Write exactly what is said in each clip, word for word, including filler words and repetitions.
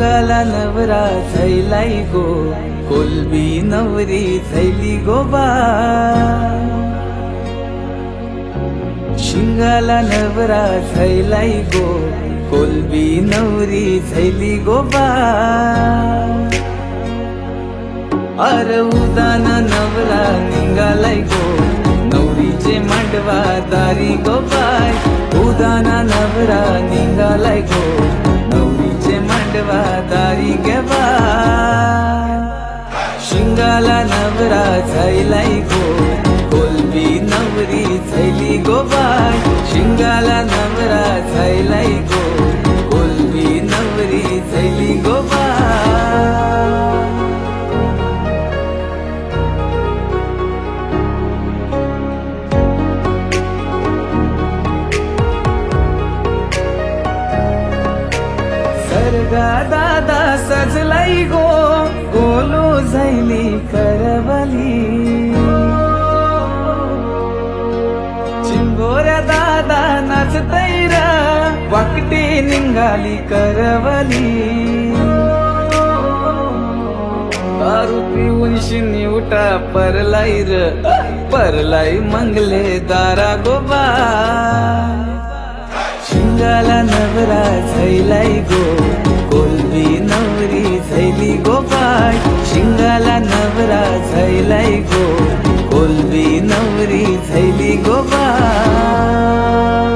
शिंगाला नवरा झैलाई गो, कोलबी नवरी झैली गो बा. शिंगाला नवरा झैलाई गो, कोलबी नवरी झैली गो बा. अर उदाना नवरा निघालाय गो, नवरीचे मांडवा दारी गो बाय. उदाना नवरा निघालाय गो, नवरीचे मांडवा दारी गे बाय. शिंगाला नवरा झैलाई गो, कोलबी नवरी झैली गो बाय. शिंगाला नवरा झैलाई गो, कोलबी नवरी झैली गो बाय. सरगा दादा सजलाई गो, गोलो झैली करवली. चिंबोऱ्या दादा नाचतैर, वाकटी निघाली करवली. दारू पिऊन शिनी उठा परलाई र, परलाई मंगले दारा गोबा. शिंगाला नवरा झैलाई गो, कोलबी नवरी झैली गो बाय. शिंगाला नवरा झैलाई गो, कोलबी नवरी झैली गो बाय.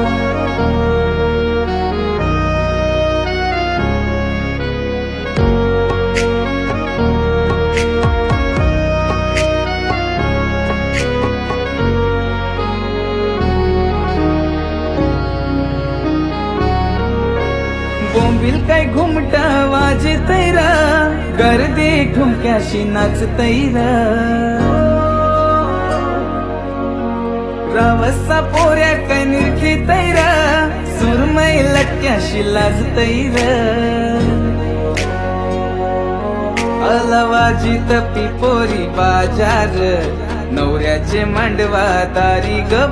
बोंबिल काय घुमटा वाजतैर, गर्दी ठुमक्याशी नाचतैर. रवसा पोऱ्या काय निरखितैर, सुरमई लटक्याशी लाजतैर. अलवाजीत पिपोरी बाजार, नवऱ्याचे मांडवा दारी ग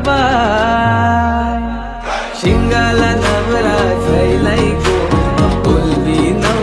बाय. शिंगाला नवरा झैलाई गो, कोलबी